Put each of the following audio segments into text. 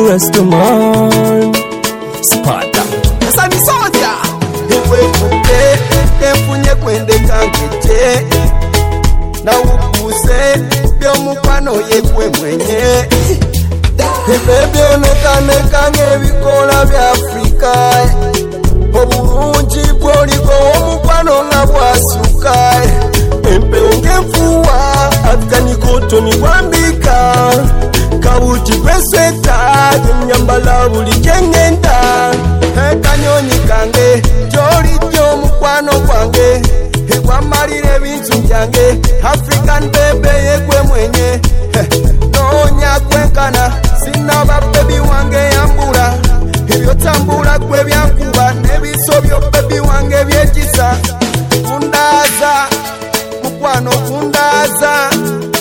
Rastaman Sparta Sani soja Ewe kuke Emfunye kwende kangete Na ukuse Byo mupano yekwe mwenye Ebebe onekane kange bikola bya Afrika Obulungi bwoliko omupano nga bwasuka Empewo ngenfuwa Afgani kotoni bwambika Kabuti kwesweta Nyambala buli kyengenda Kanyonyi kange Joli jyo mukwano kwange Egwamalire ebintu byange African baby yekwe mwenye Nonya kwenkana Sinaba baby wange yambula Ebyo tambula kwe byankuba Nebiso byo baby wange byekisa Kundaza Mukwano kundaza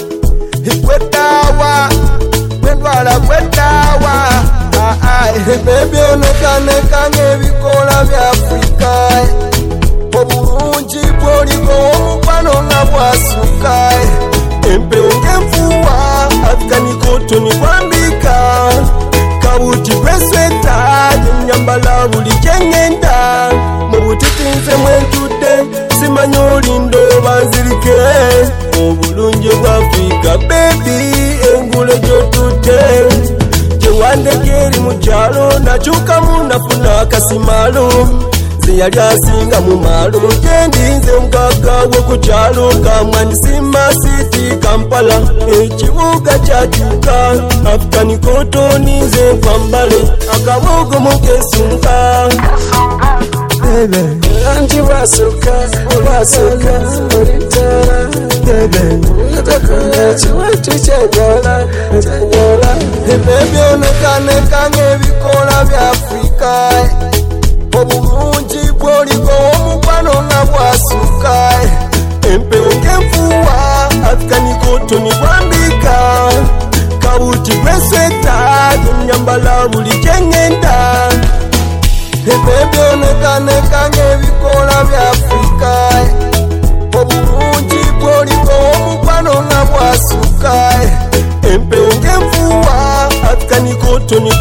Kwetawa Kwendwala kwetawa Baby onekane kange bikola bya Afrika Obulungi bwoliko omupano nga bwasuka Empewo ngenfuwa Afgani kotoni bwambika Kabuti kwesweta Nyambala buli kyengenda Mu butiti nze mwentude Simanyi olindo banzirike Obulungi bwa Afrika baby engule gyotute Gyewandeke eri mu kyalo nakyukamu nafuna akasimalo Yali asinga mu malo Gendinze mukaka we ku kyalo Kamwanisima City Kampala Ekibuga kyakyuka Afgani kotoni nze nkwambale Akabogo mukesunka Bebe Anji basuka Olitara Bebe Natakona chiwatu chenyola Bebe onekane kange bikola bya Afrika Obulungi bwoliko omupano nga bwasuka Empewo ngenfuwa Afgani kotoni bwambika Kabuti kwesweta Nyambala buli kyengenda Ebebe onekane kange bikola bya Afrika Obulungi bwoliko omupano nga bwasuka Empewo ngenfuwa Afgani kotoni